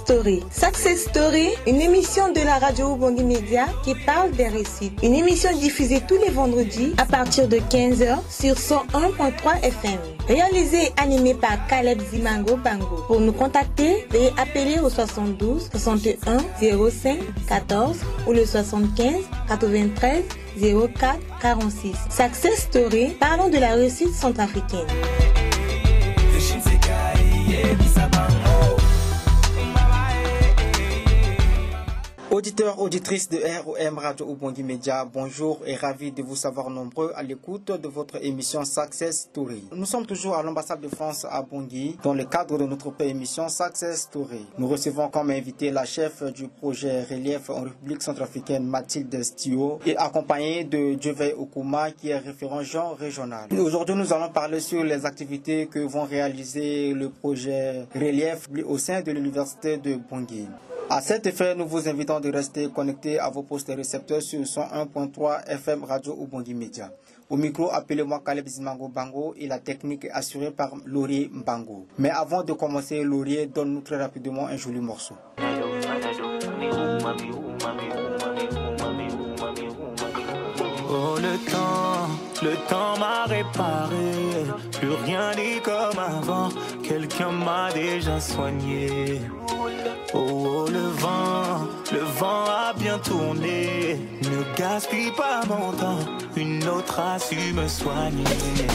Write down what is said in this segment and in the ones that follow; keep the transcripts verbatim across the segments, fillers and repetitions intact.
Story. Success Story, une émission de la radio Ubongi Media qui parle des réussites. Une émission diffusée tous les vendredis à partir de quinze heures sur cent un virgule trois F M. Réalisée et animée par Caleb Zimango Bango. Pour nous contacter, veuillez appeler au soixante-douze soixante et un zéro cinq quatorze ou le soixante-quinze quatre-vingt-treize zéro quatre quarante-six. Success Story, parlons de la réussite centrafricaine. Auditeurs, auditrices de R O M Radio Ubongi Media, bonjour et ravi de vous savoir nombreux à l'écoute de votre émission Success Story. Nous sommes toujours à l'ambassade de France à Bangui dans le cadre de notre émission Success Story. Nous recevons comme invité la chef du projet Relief en République centrafricaine, Mathilde Stio, et accompagnée de Djevey Okuma qui est référent genre régional. Aujourd'hui, nous allons parler sur les activités que vont réaliser le projet Relief au sein de l'université de Bangui. À cet effet, nous vous invitons de rester connectés à vos postes récepteurs sur cent un virgule trois F M Radio Ubongi Media. Au micro, appelez-moi Caleb Zimango Bango et la technique est assurée par Laurier Mbango. Mais avant de commencer, Laurier, donne-nous très rapidement un joli morceau. Oh, le temps, le temps m'a réparé. Plus rien n'est comme avant. Quelqu'un m'a déjà soigné. Oh, oh, le vent, le vent a bien tourné. Ne gaspille pas mon temps. Une autre a su me soigner.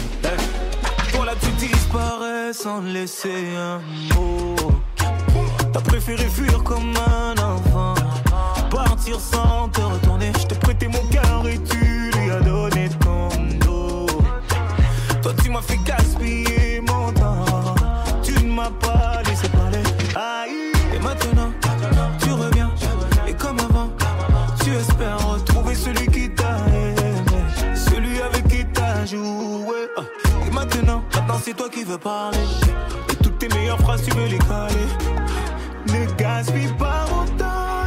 Voilà, tu disparais sans laisser un mot. T'as préféré fuir comme un enfant. Partir sans te retourner. Je t'ai prêté mon cœur et tu lui as donné ton dos. Toi tu m'as fait gaspiller mon temps. Tu ne m'as pas laissé parler. Aïe. Et maintenant tu reviens. Et comme avant tu espères retrouver celui qui t'a aimé, celui avec qui t'as joué. Et maintenant, maintenant c'est toi qui veux parler. Et toutes tes meilleures phrases tu veux les caler. Ne gaspille pas mon temps.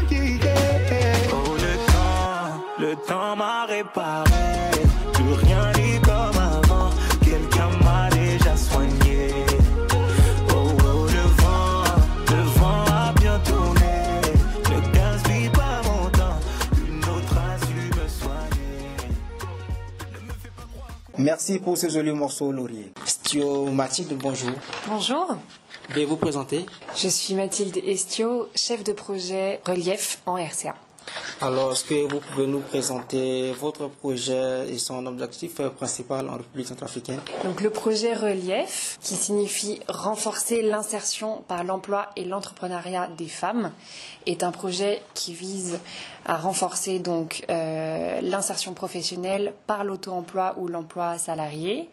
Oh, le temps, le temps m'a réparé. Plus rien n'est comme avant. Quelqu'un m'a déjà soigné. Oh, oh, le vent, le vent a bien tourné. Ne gaspille pas mon temps. Une autre a su me soigner. Ne me fais pas croire. Merci pour ce joli morceau, Laurier. Stio Mathilde, bonjour. Bonjour. Veuillez vous présenter. Je suis Mathilde Estio, chef de projet Relief en R C A. Alors, est-ce que vous pouvez nous présenter votre projet et son objectif principal en République centrafricaine? Donc, le projet Relief, qui signifie renforcer l'insertion par l'emploi et l'entrepreneuriat des femmes, est un projet qui vise à renforcer donc euh, l'insertion professionnelle par l'auto-emploi ou l'emploi salarié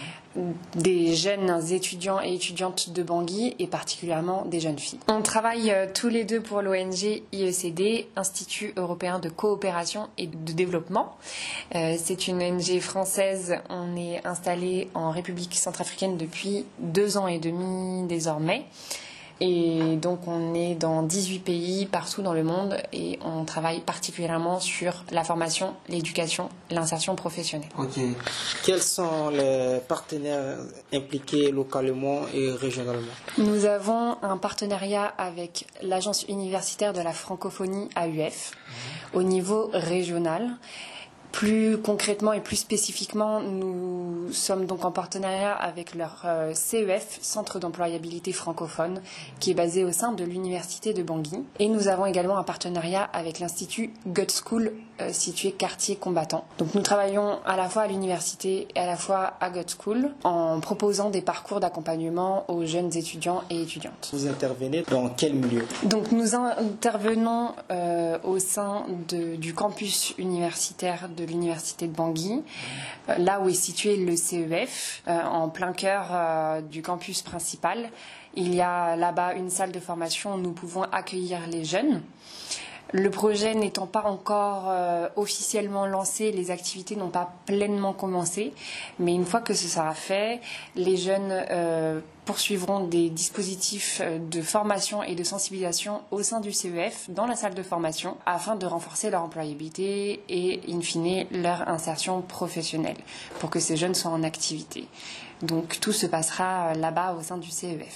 des jeunes étudiants et étudiantes de Bangui et particulièrement des jeunes filles. On travaille euh, tous les deux pour l'O N G I E C D, Institut européen de coopération et de développement. Euh, c'est une O N G française. On est installé en République centrafricaine depuis deux ans et demi désormais. Et donc on est dans dix-huit pays partout dans le monde et on travaille particulièrement sur la formation, l'éducation, l'insertion professionnelle. Ok. Quels sont les partenaires impliqués localement et régionalement? Nous avons un partenariat avec l'Agence universitaire de la francophonie A U F mmh. au niveau régional. Plus concrètement et plus spécifiquement, nous sommes donc en partenariat avec leur euh, C E F, Centre d'employabilité francophone, qui est basé au sein de l'université de Bangui. Et nous avons également un partenariat avec l'Institut God School, euh, situé quartier combattant. Donc nous travaillons à la fois à l'université et à la fois à God School, en proposant des parcours d'accompagnement aux jeunes étudiants et étudiantes. Vous intervenez dans quel milieu? Donc nous intervenons euh, au sein de, du campus universitaire de l'université de Bangui, euh, là où est situé le C E F, euh, en plein cœur euh, du campus principal. Il y a là-bas une salle de formation où nous pouvons accueillir les jeunes. Le projet n'étant pas encore euh, officiellement lancé, les activités n'ont pas pleinement commencé, mais une fois que ce sera fait, les jeunes euh, poursuivront des dispositifs de formation et de sensibilisation au sein du C E F, dans la salle de formation, afin de renforcer leur employabilité et, in fine, leur insertion professionnelle, pour que ces jeunes soient en activité. Donc tout se passera là-bas au sein du C E F.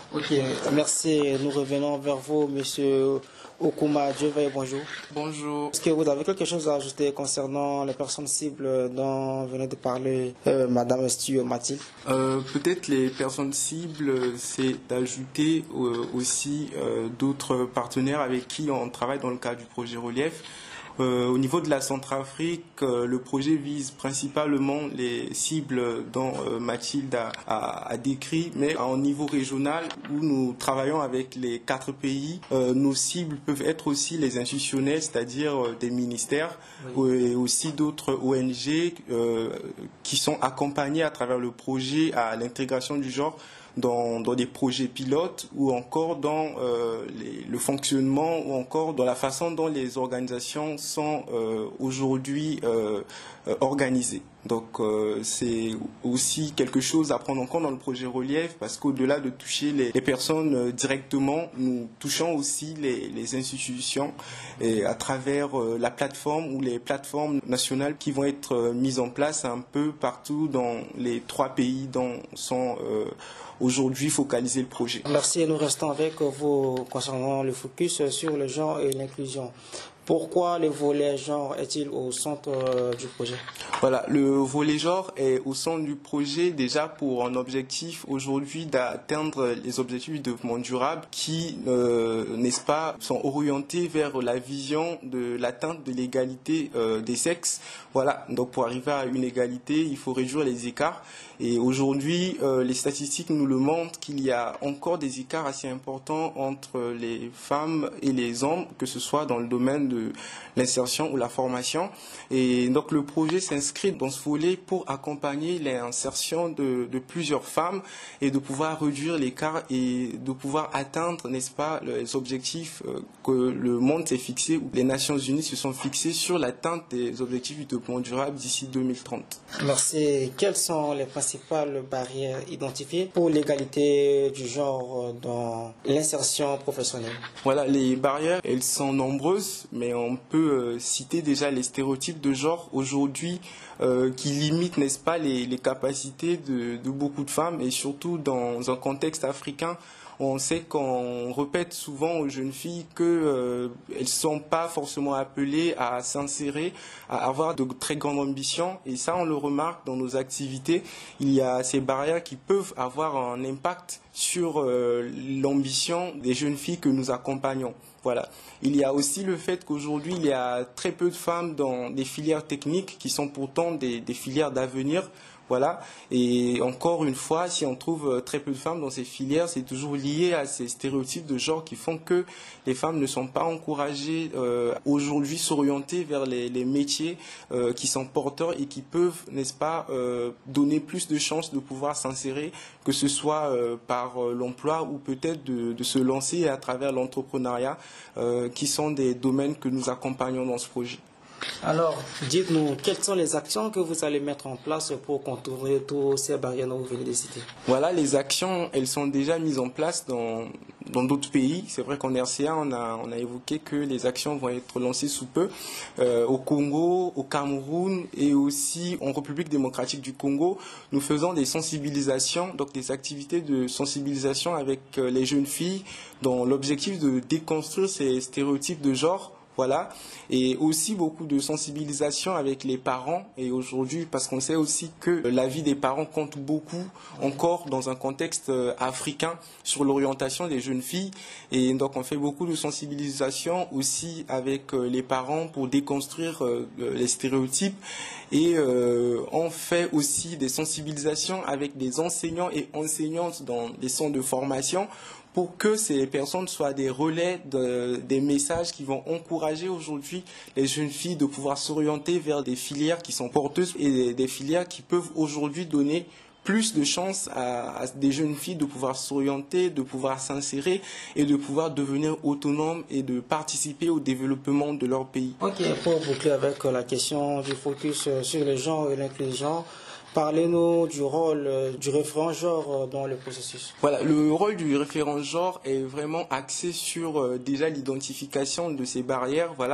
Ok, merci. Nous revenons vers vous, monsieur Okuma Dieuveille, bonjour. Bonjour. Est-ce que vous avez quelque chose à ajouter concernant les personnes cibles dont venait de parler euh, madame Stuyo Mathilde? euh, Peut-être les personnes cibles, c'est d'ajouter euh, aussi euh, d'autres partenaires avec qui on travaille dans le cadre du projet Relief. Euh, au niveau de la Centrafrique, euh, le projet vise principalement les cibles dont euh, Mathilde a, a, a décrit, mais au niveau régional où nous travaillons avec les quatre pays, euh, nos cibles peuvent être aussi les institutionnels, c'est-à-dire euh, des ministères, oui. Et aussi d'autres O N G euh, qui sont accompagnés à travers le projet à l'intégration du genre Dans, dans des projets pilotes ou encore dans euh, les, le fonctionnement ou encore dans la façon dont les organisations sont euh, aujourd'hui euh, euh, organisées. Donc euh, c'est aussi quelque chose à prendre en compte dans le projet Relief parce qu'au-delà de toucher les, les personnes euh, directement, nous touchons aussi les, les institutions et à travers euh, la plateforme ou les plateformes nationales qui vont être euh, mises en place un peu partout dans les trois pays dont sont euh, aujourd'hui focaliser le projet. Merci, nous restons avec vous concernant le focus sur le genre et l'inclusion. Pourquoi le volet genre est-il au centre du projet? Voilà, le volet genre est au centre du projet déjà pour un objectif aujourd'hui d'atteindre les objectifs du développement durable qui, euh, n'est-ce pas, sont orientés vers la vision de l'atteinte de l'égalité euh, des sexes. Voilà, donc pour arriver à une égalité, il faut réduire les écarts. Et aujourd'hui, euh, les statistiques nous le montrent qu'il y a encore des écarts assez importants entre les femmes et les hommes, que ce soit dans le domaine de l'insertion ou la formation. Et donc le projet s'inscrit dans ce volet pour accompagner l'insertion de, de plusieurs femmes et de pouvoir réduire l'écart et de pouvoir atteindre, n'est-ce pas, les objectifs que le monde s'est fixé, ou les Nations Unies se sont fixées sur l'atteinte des objectifs du développement durable d'ici deux mille trente. Merci. Quelles sont les principales barrières identifiées pour l'égalité du genre dans l'insertion professionnelle? Voilà, les barrières, elles sont nombreuses, mais on peut euh, citer déjà les stéréotypes de genre aujourd'hui euh, qui limitent, n'est-ce pas, les, les capacités de, de beaucoup de femmes et surtout dans un contexte africain. On sait qu'on répète souvent aux jeunes filles qu'elles euh, ne sont pas forcément appelées à s'insérer, à avoir de très grandes ambitions. Et ça, on le remarque dans nos activités. Il y a ces barrières qui peuvent avoir un impact sur euh, l'ambition des jeunes filles que nous accompagnons. Voilà. Il y a aussi le fait qu'aujourd'hui, il y a très peu de femmes dans des filières techniques qui sont pourtant des, des filières d'avenir. Voilà. Et encore une fois, si on trouve très peu de femmes dans ces filières, c'est toujours lié à ces stéréotypes de genre qui font que les femmes ne sont pas encouragées euh, aujourd'hui s'orienter vers les, les métiers euh, qui sont porteurs et qui peuvent, n'est-ce pas, euh, donner plus de chances de pouvoir s'insérer, que ce soit euh, par euh, l'emploi ou peut-être de, de se lancer à travers l'entrepreneuriat, euh, qui sont des domaines que nous accompagnons dans ce projet. Alors, dites-nous, quelles sont les actions que vous allez mettre en place pour contourner toutes ces barrières dont vous venez de citer? Voilà, les actions, elles sont déjà mises en place dans dans d'autres pays. C'est vrai qu'en R C A, on a, on a évoqué que les actions vont être lancées sous peu euh, au Congo, au Cameroun et aussi en République démocratique du Congo. Nous faisons des sensibilisations, donc des activités de sensibilisation avec euh, les jeunes filles dans l'objectif de déconstruire ces stéréotypes de genre. Voilà, et aussi beaucoup de sensibilisation avec les parents, et aujourd'hui, parce qu'on sait aussi que la vie des parents compte beaucoup encore dans un contexte africain sur l'orientation des jeunes filles, et donc on fait beaucoup de sensibilisation aussi avec les parents pour déconstruire les stéréotypes, et euh, on fait aussi des sensibilisations avec des enseignants et enseignantes dans des centres de formation, pour que ces personnes soient des relais de, des messages qui vont encourager aujourd'hui les jeunes filles de pouvoir s'orienter vers des filières qui sont porteuses et des, des filières qui peuvent aujourd'hui donner plus de chances à, à des jeunes filles de pouvoir s'orienter, de pouvoir s'insérer et de pouvoir devenir autonomes et de participer au développement de leur pays. Ok, pour boucler avec la question du focus sur le genre et l'inclusion, parlez-nous du rôle du référent genre dans le processus. Voilà, le rôle du référent genre est vraiment axé sur euh, déjà l'identification de ces barrières, voilà,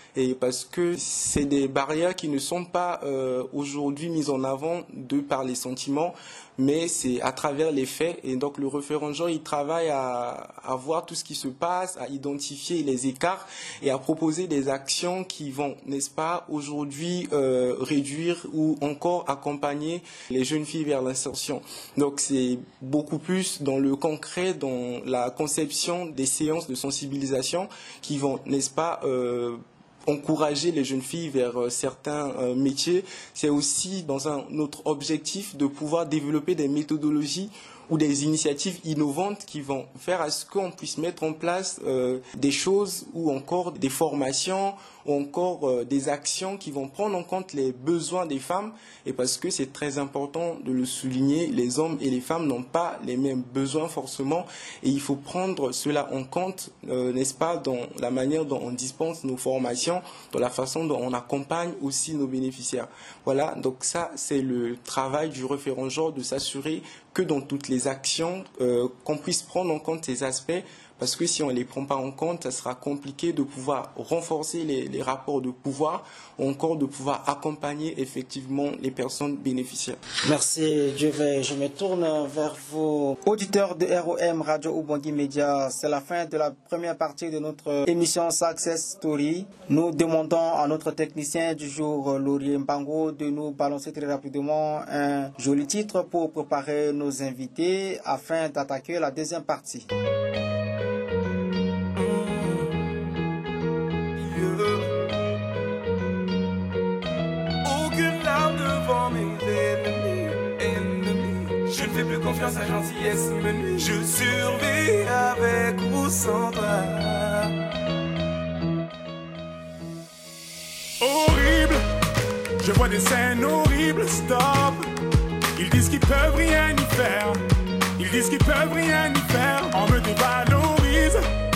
et parce que c'est des barrières qui ne sont pas euh, aujourd'hui mises en avant de par les sentiments, mais c'est à travers les faits. Et donc le référent genre, il travaille à, à voir tout ce qui se passe, à identifier les écarts et à proposer des actions qui vont, n'est-ce pas, aujourd'hui euh, réduire ou encore accompagner les jeunes filles vers l'insertion. Donc c'est beaucoup plus dans le concret, dans la conception des séances de sensibilisation qui vont, n'est-ce pas, euh, encourager les jeunes filles vers euh, certains euh, métiers. C'est aussi dans un autre objectif de pouvoir développer des méthodologies ou des initiatives innovantes qui vont faire à ce qu'on puisse mettre en place euh, des choses ou encore des formations ou encore euh, des actions qui vont prendre en compte les besoins des femmes. Et parce que c'est très important de le souligner, les hommes et les femmes n'ont pas les mêmes besoins forcément, et il faut prendre cela en compte, euh, n'est-ce pas, dans la manière dont on dispense nos formations, dans la façon dont on accompagne aussi nos bénéficiaires. Voilà, donc ça c'est le travail du référent genre, de s'assurer que dans toutes les actions, euh, qu'on puisse prendre en compte ces aspects, parce que si on ne les prend pas en compte, ça sera compliqué de pouvoir renforcer les, les rapports de pouvoir, ou encore de pouvoir accompagner effectivement les personnes bénéficiaires. Merci, je, vais, je me tourne vers vous. Auditeurs de R O M Radio Ubangui Média, c'est la fin de la première partie de notre émission Success Story. Nous demandons à notre technicien du jour, Laurier Mbango, de nous balancer très rapidement un joli titre pour préparer nos invités afin d'attaquer la deuxième partie. Je ne fais plus confiance à gentillesse menue. Je survis avec ou sans toi. Horrible, je vois des scènes horribles, stop. Ils disent qu'ils peuvent rien y faire. Ils disent qu'ils peuvent rien y faire. On me dévalorise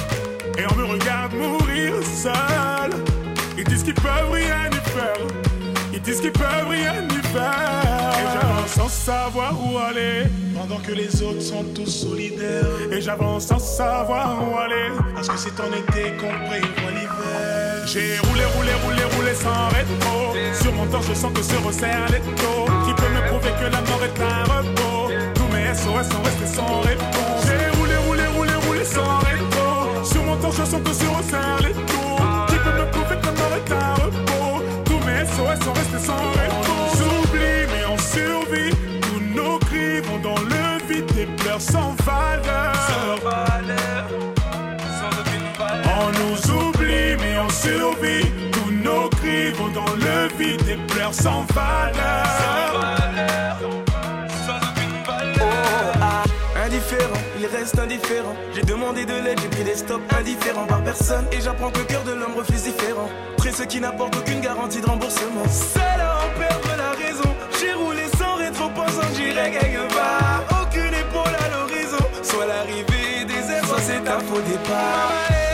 et on me regarde mourir seul. Ils disent qu'ils peuvent rien y faire. Ils disent qu'ils peuvent rien y faire. Et j'avance sans savoir où aller, pendant que les autres sont tous solidaires. Et j'avance sans savoir où aller, parce que c'est en été qu'on prévoit l'hiver. J'ai roulé, roulé, roulé, roulé sans rétro. Sur mon torse je sens que se resserrent les taux. Qui peut me prouver que la mort est un repos? Tous mes S O S sont restés sans réponse. J'ai roulé, roulé, roulé, roulé sans rétro. Sur mon torse je sens que se resserrent les taux. Qui peut me prouver que la mort est un repos? Tous mes S O S sont restés sans réponse. On s'oublie mais on survit. Tous nos cris vont dans le vide. Des pleurs sans valeur. Sans valeur. Sans aucune valeur. On nous oublie mais on survit. Tous nos cris vont dans le vide. Des pleurs sans valeur. Sans valeur. Sans aucune valeur. Oh, ah. Indifférent, il reste indifférent. J'ai demandé de l'aide, j'ai pris des stops indifférents par personne. Et j'apprends que le cœur de l'homme refuse différent. Très ceux qui n'apportent aucune garantie de remboursement. Seul à en perdre la raison. J'ai roulé sans rétro, pensant que j'irais quelque part. Aucune épaule à l'horizon. Soit l'arrivée des airs, soit c'est un faux départ.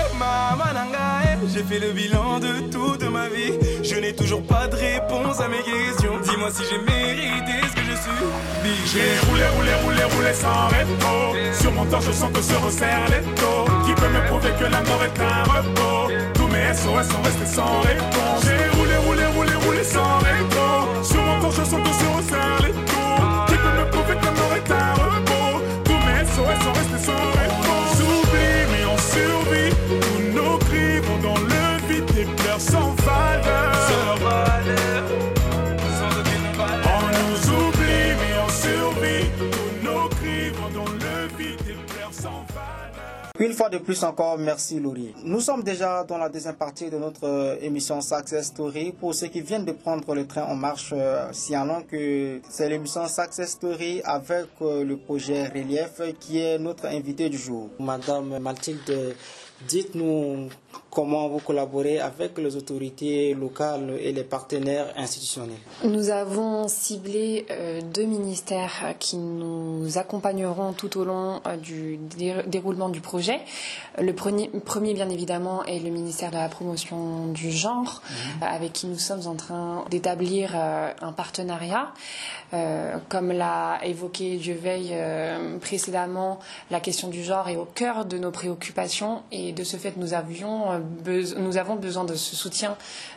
Mama nangae, j'ai fait le bilan de toute ma vie. Je n'ai toujours pas de réponse à mes questions. Dis-moi si j'ai mérité ce que je suis. J'ai roulé, roulé, roulé, roulé sans rétro. Sur mon torse je sens que se resserrent les taux. Qui peut me prouver que la mort est un repos? Tous mes S O S sont restés sans réponse. J'ai roulé, roulé, roulé, roulé sans rétro. Sur mon torse je sens que se resserrent les taux. Qui peut me prouver que la mort est un repos? Tous mes S O S sont restés sans réponse. J'oublie mais on survit. Tous nos cris vont dans le vide. Des pleurs sans valeur. Sans valeur. Sans aucune valeur. On nous oublie mais on survit. Tous nos cris vont dans le vide. Des pleurs sans valeur. Une fois de plus encore, merci Laurier. Nous sommes déjà dans la deuxième partie de notre euh, émission Success Story. Pour ceux qui viennent de prendre le train en marche, euh, signalons que c'est l'émission Success Story avec euh, le projet Relief qui est notre invité du jour. Madame Mathilde, dites-nous comment vous collaborez avec les autorités locales et les partenaires institutionnels. Nous avons ciblé euh, deux ministères qui nous accompagneront tout au long euh, du dé- déroulement du projet. Le premier, premier, bien évidemment, est le ministère de la promotion du genre, mmh. euh, avec qui nous sommes en train d'établir euh, un partenariat. Euh, comme l'a évoqué Dieveil euh, précédemment, la question du genre est au cœur de nos préoccupations et de ce fait, nous avions avons, be- nous avons besoin de ce soutien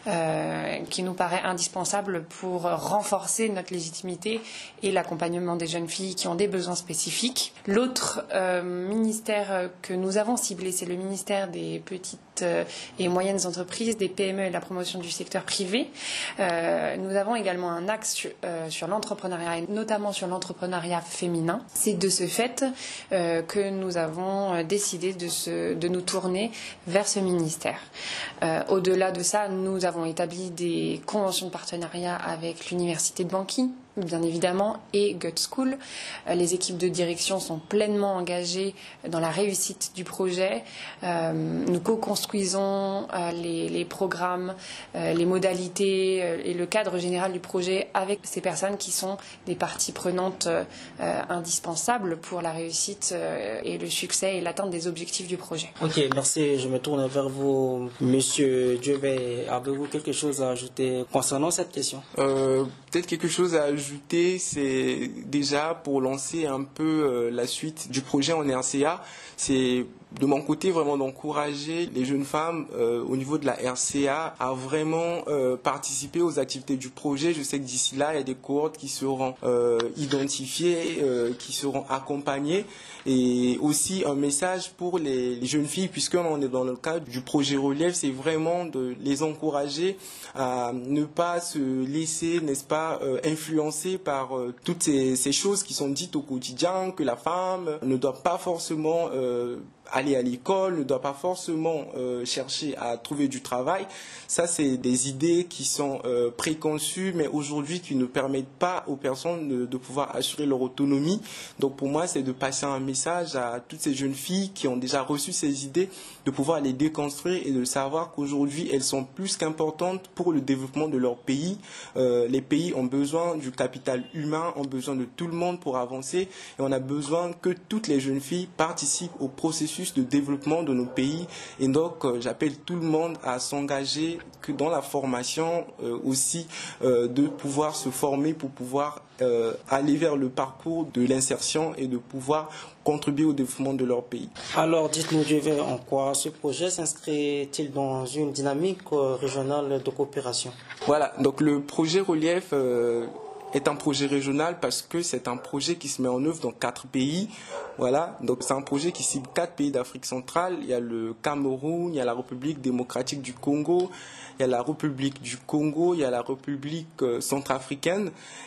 euh, qui nous paraît indispensable pour renforcer notre légitimité et l'accompagnement des jeunes filles qui ont des besoins spécifiques. L'autre euh, ministère que nous avons ciblé, c'est le ministère des petites et moyennes entreprises, des P M E et de la promotion du secteur privé. Euh, nous avons également un axe sur, euh, sur l'entrepreneuriat, et notamment sur l'entrepreneuriat féminin. C'est de ce fait euh, que nous avons décidé de, se, de nous tourner vers ce ministère. Euh, au-delà de ça, nous avons établi des conventions de partenariat avec l'Université de Bangui, bien évidemment, et Gut School. Les équipes de direction sont pleinement engagées dans la réussite du projet. Euh, nous co-construisons euh, les, les programmes, euh, les modalités euh, et le cadre général du projet avec ces personnes qui sont des parties prenantes euh, indispensables pour la réussite euh, et le succès et l'atteinte des objectifs du projet. Ok, merci. Je me tourne vers vous, Monsieur Dieuvay. Avez-vous quelque chose à ajouter concernant cette question? euh, Peut-être quelque chose à ajouter, c'est déjà pour lancer un peu euh, la suite du projet en R C A, c'est de mon côté vraiment d'encourager les jeunes femmes euh, au niveau de la R C A à vraiment euh, participer aux activités du projet. Je sais que d'ici là, il y a des cohortes qui seront euh, identifiées, euh, qui seront accompagnées. Et aussi un message pour les, les jeunes filles, puisqu'on est dans le cadre du projet Relief, c'est vraiment de les encourager à ne pas se laisser, n'est-ce pas, euh, influencer par euh, toutes ces, ces choses qui sont dites au quotidien, que la femme ne doit pas forcément euh, aller à l'école, ne doit pas forcément euh, chercher à trouver du travail. Ça, c'est des idées qui sont euh, préconçues, mais aujourd'hui qui ne permettent pas aux personnes de, de pouvoir assurer leur autonomie. Donc pour moi, c'est de passer un message à toutes ces jeunes filles qui ont déjà reçu ces idées, de pouvoir les déconstruire et de savoir qu'aujourd'hui, elles sont plus qu'importantes pour le développement de leur pays. Euh, les pays ont besoin du capital humain, ont besoin de tout le monde pour avancer, et on a besoin que toutes les jeunes filles participent au processus de développement de nos pays. Et donc euh, j'appelle tout le monde à s'engager que dans la formation euh, aussi, euh, de pouvoir se former pour pouvoir euh, aller vers le parcours de l'insertion et de pouvoir contribuer au développement de leur pays. Alors dites-nous, Dieuvay, en quoi ce projet s'inscrit-il dans une dynamique euh, régionale de coopération? Voilà, donc le projet Relief euh, est un projet régional parce que c'est un projet qui se met en œuvre dans quatre pays. Voilà, donc c'est un projet qui cible quatre pays d'Afrique centrale. Il y a le Cameroun, il y a la République démocratique du Congo, il y a la République du Congo, il y a la République euh, centrafricaine.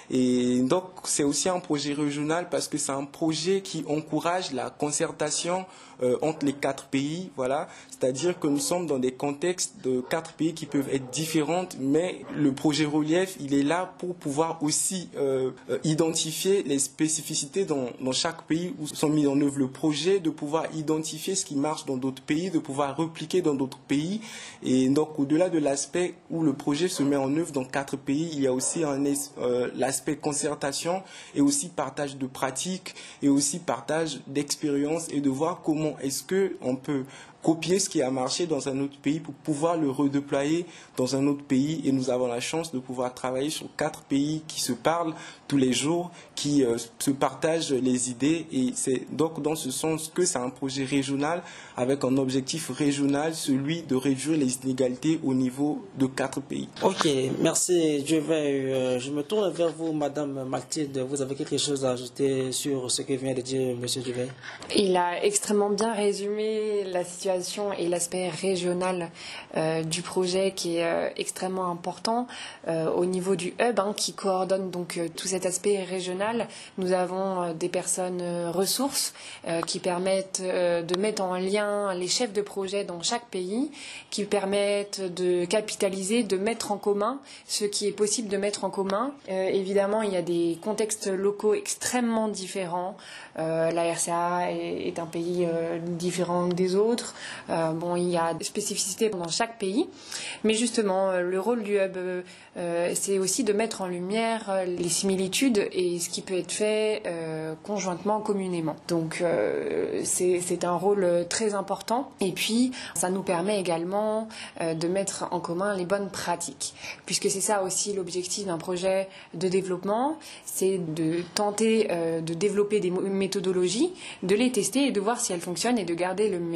Et donc c'est aussi un projet régional parce que c'est un projet qui encourage la concertation euh, entre les quatre pays. Voilà, c'est-à-dire que nous sommes dans des contextes de quatre pays qui peuvent être différents, mais le projet Relief, il est là pour pouvoir aussi euh, euh, identifier les spécificités dans, dans chaque pays où sont mis en œuvre le projet, de pouvoir identifier ce qui marche dans d'autres pays, de pouvoir repliquer dans d'autres pays. Et donc au-delà de l'aspect où le projet se met en œuvre dans quatre pays, il y a aussi un, euh, l'aspect concertation et aussi partage de pratiques et aussi partage d'expériences et de voir comment est-ce que on peut copier ce qui a marché dans un autre pays pour pouvoir le redéployer dans un autre pays. Et nous avons la chance de pouvoir travailler sur quatre pays qui se parlent tous les jours, qui euh, se partagent les idées. Et c'est donc dans ce sens que c'est un projet régional avec un objectif régional, celui de réduire les inégalités au niveau de quatre pays. Ok, merci Dieuvay. Euh, je me tourne vers vous, Madame Mathilde. Vous avez quelque chose à ajouter sur ce que vient de dire Monsieur Dieuvay? Il a extrêmement bien résumé la situation et l'aspect régional euh, du projet qui est euh, extrêmement important euh, au niveau du hub hein, qui coordonne donc euh, tout cet aspect régional. Nous avons euh, des personnes euh, ressources euh, qui permettent euh, de mettre en lien les chefs de projet dans chaque pays, qui permettent de capitaliser, de mettre en commun ce qui est possible de mettre en commun. Euh, évidemment, il y a des contextes locaux extrêmement différents. Euh, la R C A est, est un pays euh, différent des autres. Euh, bon, il y a des spécificités dans chaque pays, mais justement, euh, le rôle du hub, euh, c'est aussi de mettre en lumière euh, les similitudes et ce qui peut être fait euh, conjointement, communément. Donc, euh, c'est, c'est un rôle très important. Et puis, ça nous permet également euh, de mettre en commun les bonnes pratiques, puisque c'est ça aussi l'objectif d'un projet de développement, c'est de tenter euh, de développer des méthodologies, de les tester et de voir si elles fonctionnent et de garder le meilleur.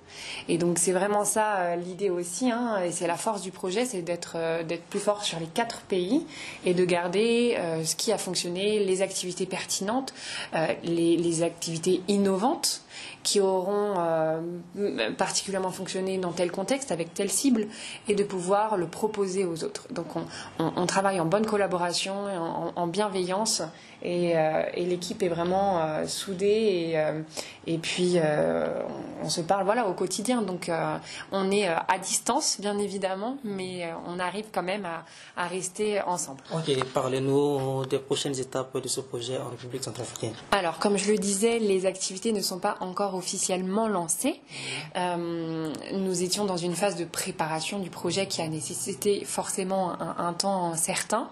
Et donc c'est vraiment ça euh, l'idée aussi, hein, et c'est la force du projet, c'est d'être euh, d'être plus fort sur les quatre pays et de garder euh, ce qui a fonctionné, les activités pertinentes, euh, les, les activités innovantes qui auront euh, particulièrement fonctionné dans tel contexte, avec telle cible, et de pouvoir le proposer aux autres. Donc on, on, on travaille en bonne collaboration, et en, en bienveillance, et, euh, et l'équipe est vraiment euh, soudée, et, euh, et puis euh, on, on se parle voilà, au quotidien. Donc euh, on est euh, à distance, bien évidemment, mais euh, on arrive quand même à, à rester ensemble. Ok, parlez-nous des prochaines étapes de ce projet en République centrafricaine. Alors, comme je le disais, les activités ne sont pas encore officiellement lancées. Euh, nous étions dans une phase de préparation du projet qui a nécessité forcément un, un temps certain.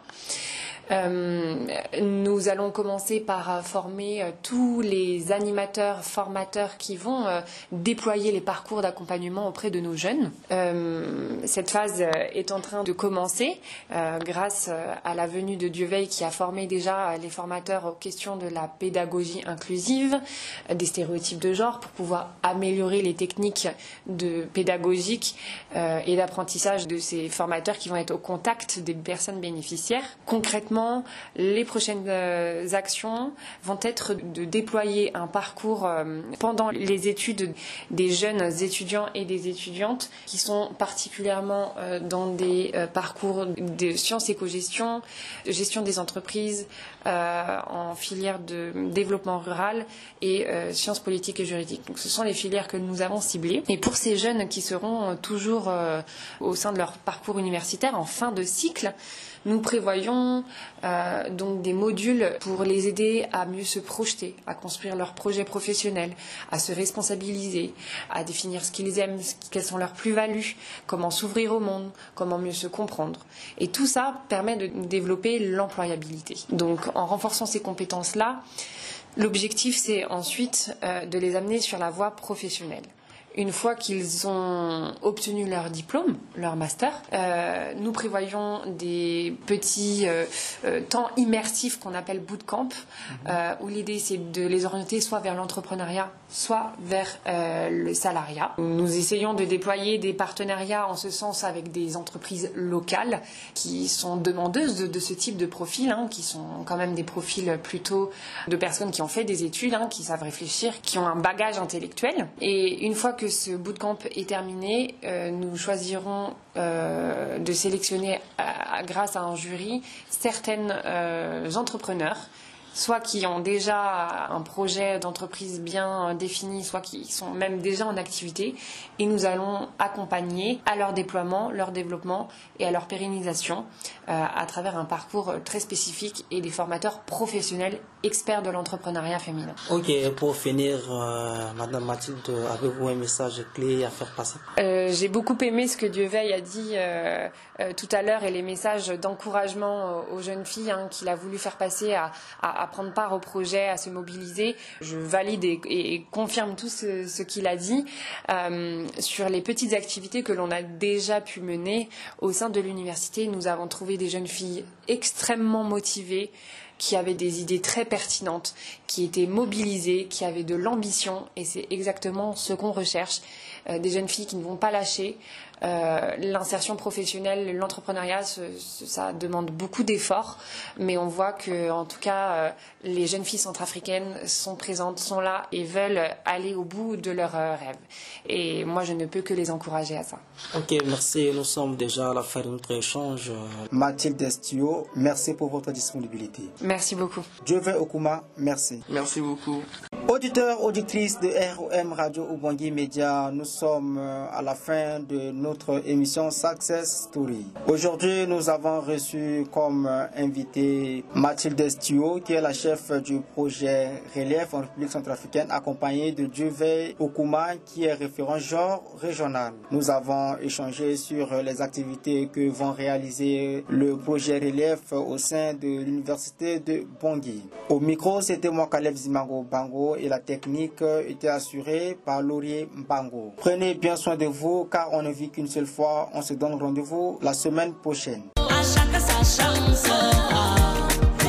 Euh, nous allons commencer par former euh, tous les animateurs, formateurs qui vont euh, déployer les parcours d'accompagnement auprès de nos jeunes. Euh, cette phase euh, est en train de commencer euh, grâce euh, à la venue de Dieuveil qui a formé déjà euh, les formateurs aux questions de la pédagogie inclusive, euh, des stéréotypes de genre pour pouvoir améliorer les techniques de pédagogiques euh, et d'apprentissage de ces formateurs qui vont être au contact des personnes bénéficiaires. Concrètement, les prochaines euh, actions vont être de déployer un parcours euh, pendant les études des jeunes étudiants et des étudiantes qui sont particulièrement euh, dans des euh, parcours de sciences éco-gestion, de gestion des entreprises, euh, en filière de développement rural et euh, sciences politiques et juridiques. Donc, ce sont les filières que nous avons ciblées. Et pour ces jeunes qui seront euh, toujours euh, au sein de leur parcours universitaire en fin de cycle, nous prévoyons euh, donc des modules pour les aider à mieux se projeter, à construire leurs projets professionnels, à se responsabiliser, à définir ce qu'ils aiment, quelles sont leurs plus-values, comment s'ouvrir au monde, comment mieux se comprendre. Et tout ça permet de développer l'employabilité. Donc en renforçant ces compétences-là, l'objectif c'est ensuite euh, de les amener sur la voie professionnelle. Une fois qu'ils ont obtenu leur diplôme, leur master, euh, nous prévoyons des petits euh, euh, temps immersifs qu'on appelle bootcamp, euh, où l'idée c'est de les orienter soit vers l'entrepreneuriat, soit vers euh, le salariat. Nous essayons de déployer des partenariats en ce sens avec des entreprises locales qui sont demandeuses de, de ce type de profil, hein, qui sont quand même des profils plutôt de personnes qui ont fait des études, hein, qui savent réfléchir, qui ont un bagage intellectuel. Et une fois que ce bootcamp est terminé, euh, nous choisirons euh, de sélectionner, à, à, grâce à un jury, certaines euh, entrepreneurs, soit qui ont déjà un projet d'entreprise bien défini, soit qui sont même déjà en activité, et nous allons accompagner à leur déploiement, leur développement et à leur pérennisation euh, à travers un parcours très spécifique et des formateurs professionnels experts de l'entrepreneuriat féminin. Ok, pour finir, euh, Madame Mathilde, avez-vous un message clé à faire passer? euh, J'ai beaucoup aimé ce que Dieuveil a dit euh, euh, tout à l'heure et les messages d'encouragement aux jeunes filles, hein, qu'il a voulu faire passer à, à, à prendre part au projet, à se mobiliser. Je valide et, et, et confirme tout ce, ce qu'il a dit euh, sur les petites activités que l'on a déjà pu mener au sein de l'université. Nous avons trouvé des jeunes filles extrêmement motivées, qui avaient des idées très pertinentes, qui étaient mobilisées, qui avaient de l'ambition, et c'est exactement ce qu'on recherche. Euh, des jeunes filles qui ne vont pas lâcher. Euh, l'insertion professionnelle, l'entrepreneuriat, ce, ce, ça demande beaucoup d'efforts, mais on voit que, en tout cas, euh, les jeunes filles centrafricaines sont présentes, sont là et veulent aller au bout de leurs euh, rêves. Et moi, je ne peux que les encourager à ça. Ok, merci. Nous sommes déjà à la fin de notre échange. Mathilde Destio, merci pour votre disponibilité. Merci beaucoup. Dieuveil Okuma, merci. Merci beaucoup. Auditeurs, auditrices de R O M Radio Ubangui Média, nous sommes à la fin de notre émission Success Story. Aujourd'hui, nous avons reçu comme invité Mathilde Destio, qui est la chef du projet Relief en République centrafricaine, accompagnée de Dieuveil Okuma, qui est référent genre régional. Nous avons échangé sur les activités que vont réaliser le projet Relief au sein de l'université de Bangui. Au micro, c'était moi, Caleb Zimango Bango, et la technique était assurée par Laurier Mbango. Prenez bien soin de vous, car on ne vit qu'une seule fois. On se donne rendez-vous la semaine prochaine. À chaque sa chance.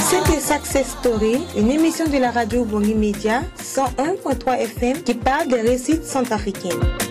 C'était Success Story, une émission de la radio Ubongi Media cent un point trois F M qui parle des réussites centrafricaines.